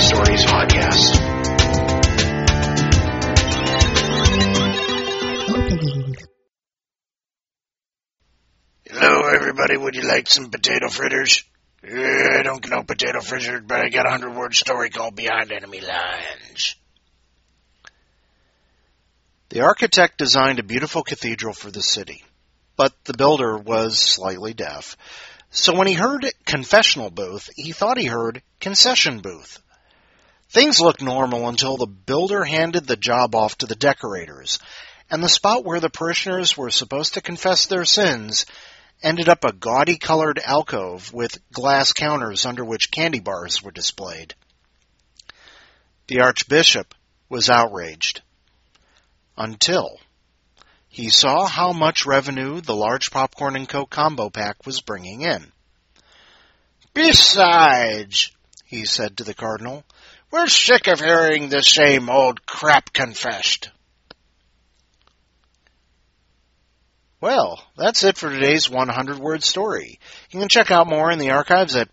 Stories podcast. Hello, everybody. Would you like some potato fritters? I don't get no potato fritters, but I got a 100-word story called Beyond Enemy Lines. The architect designed a beautiful cathedral for the city, but the builder was slightly deaf. So when he heard confessional booth, he thought he heard concession booth. Things looked normal until the builder handed the job off to the decorators, and the spot where the parishioners were supposed to confess their sins ended up a gaudy-colored alcove with glass counters under which candy bars were displayed. The archbishop was outraged. Until he saw how much revenue the large popcorn and Coke combo pack was bringing in. "Besides," he said to the cardinal, "we're sick of hearing the same old crap confessed." Well, that's it for today's 100-word story. You can check out more in the archives at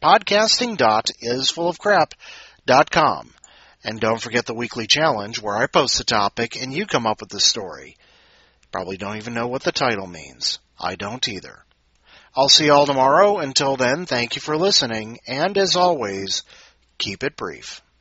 podcasting.isfullofcrap.com. And don't forget the weekly challenge where I post a topic and you come up with the story. Probably don't even know what the title means. I don't either. I'll see you all tomorrow. Until then, thank you for listening. And as always, keep it brief.